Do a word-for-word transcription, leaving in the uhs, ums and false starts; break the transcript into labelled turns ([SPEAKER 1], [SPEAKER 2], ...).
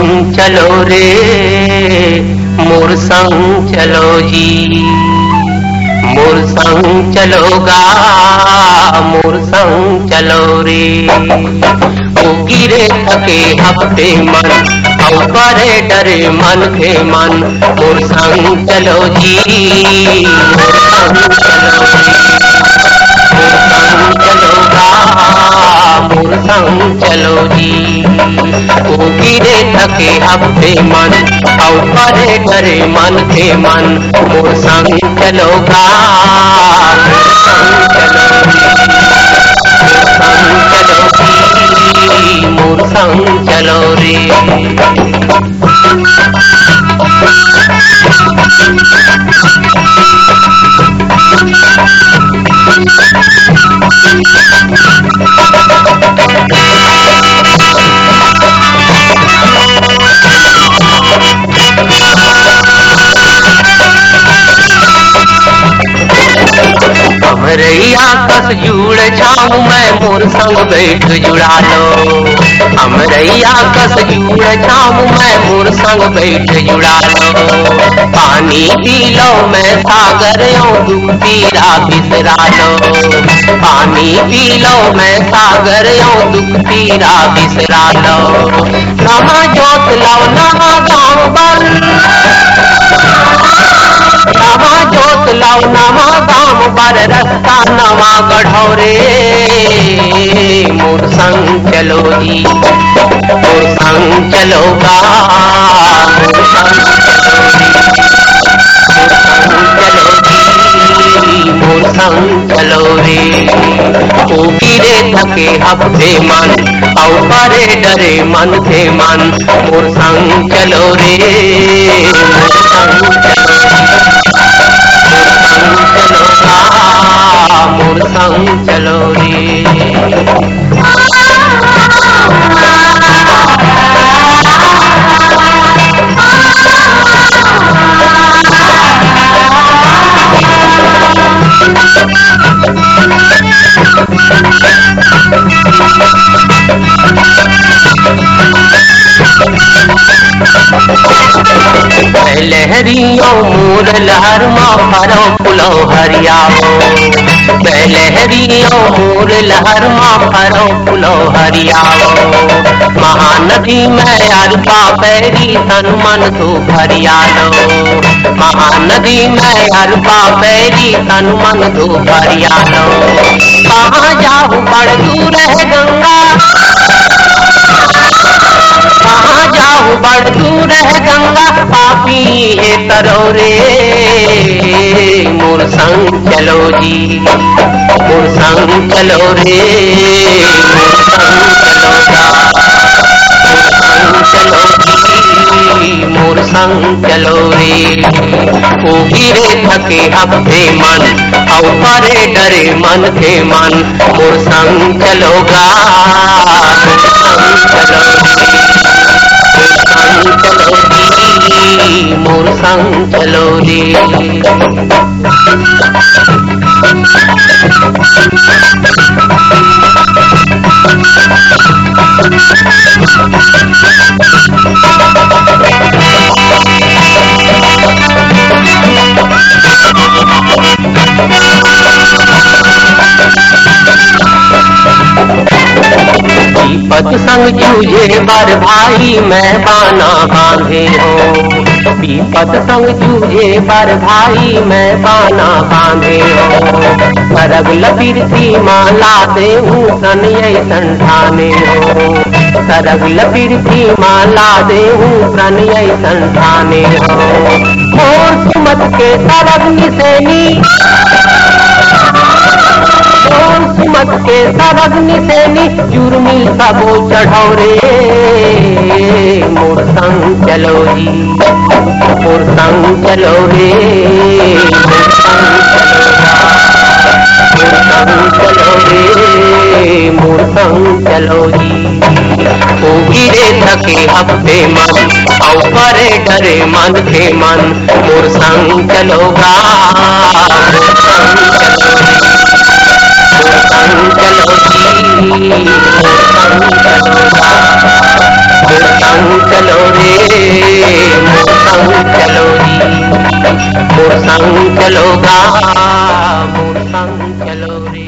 [SPEAKER 1] संग चलो रे, मोर संग चलो जी। मोर संग चलोगा, मोर संग चलो रे। ओ गिरे थके हफ्ते मन, औ करे डरे मन थे मन। मोर संग चलो जी, मोर संग चलो जी। मोर संग चलोगा, मोर संग चलो जी। ओ गिरे थके हफ्ते मन, औ करे डरे मन थे मन। मोर संग चलोगा, मोर संग चलो जी। मोर संग चलो जी, मोर संग चलो रे। हमरैया कस जुड़ जाऊं मैं, मोर संग बैठ जुड़ा लो। हमरैया कस जुड़ जाऊं मैं, मोर संग बैठ जुड़ा लो। पानी पी लो मैं सागर यूं दुख पीरा बिसरा लो। पानी पी लो मैं सागर यूं दुख पीरा बिसरा लो। नवा जोत लाओ नवा गाँव बल, नवा जोत लाओ नवा गाँव पर रास्ता नवा गढ़ो रे। मोर संग चलो जी, मोर संग चलोगा, मोर संग चलो जी। मोर संग चलो रे। ओ गिरे थके हफ्ते मन, औ करे डरे मन थे मन। मोर संग चलो रे, मोर संग चलो जी। मोर संग चलो रे। लहरियों मोर लहर माँ फरो फुलो हरियाओ। लहरियों मोर लहर माँ फरो फुलो हरियाओ। महानदी में अरपा पैरी तन मन तो भरिया लो। महानदी में अरपा पैरी तन मन तो भरिया लो। कहाँ जाऊँ बड़ दूर है गंगा, कहाँ जाऊँ बड़ दूर है गंगा। पापी है करो रे, मोर संग चलो जी, मोर संग चलो रे। मोर संग चलो जी, मोर संग चलो रे। ओ गिरे थके हफ्ते मन, औ करे डरे मन थे मन। मोर संग चलोगा, मोर संग चलो जी। मोर संग चलो जी। पद संग जूझे बर भाई मैं बाना बांधे हो। पीपत संग जूझे बर भाई मैं बाना बांधे हो। सरग लपीरती माला दे हूँ कन्ये संठाने हो। सरग लपीरती माला दे हूँ कन्ये संठाने हो। मोर सुमत के सरग निसेनी, सुमत के सरग निसेनी। जुर्मी सबो चढ़ो रे, मोर संग चलो जी, मोर संग चलो रे। मोर संग चलो रे, मोर संग चलो जी। ओ गिरे थके हफ्ते मन, औ करे डरे मन थे मन। मोर संग चलोगा, मोर संग चलो जी, मोर संग चलोगा, मोर संग चलो रे मोर संग चलो री मोर संग चलोगा मोर संग चलो रे।